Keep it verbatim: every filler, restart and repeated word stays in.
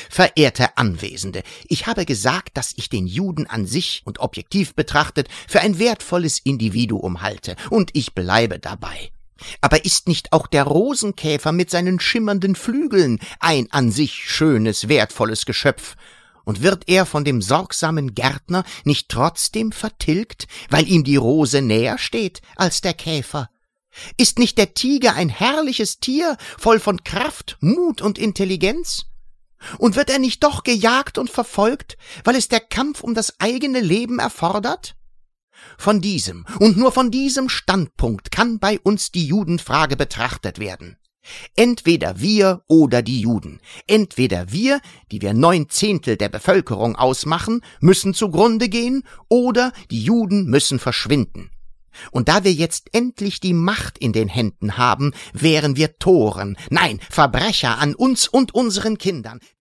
Verehrte Anwesende, ich habe gesagt, dass ich den Juden an sich und objektiv betrachtet für ein wertvolles Individuum halte, und ich bleibe dabei. Aber ist nicht auch der Rosenkäfer mit seinen schimmernden Flügeln ein an sich schönes, wertvolles Geschöpf? Und wird er von dem sorgsamen Gärtner nicht trotzdem vertilgt, weil ihm die Rose näher steht als der Käfer? Ist nicht der Tiger ein herrliches Tier, voll von Kraft, Mut und Intelligenz? Und wird er nicht doch gejagt und verfolgt, weil es der Kampf um das eigene Leben erfordert? Von diesem und nur von diesem Standpunkt kann bei uns die Judenfrage betrachtet werden. Entweder wir oder die Juden. Entweder wir, die wir neun Zehntel der Bevölkerung ausmachen, müssen zugrunde gehen, oder die Juden müssen verschwinden. Und da wir jetzt endlich die Macht in den Händen haben, wären wir Toren, nein, Verbrecher an uns und unseren Kindern.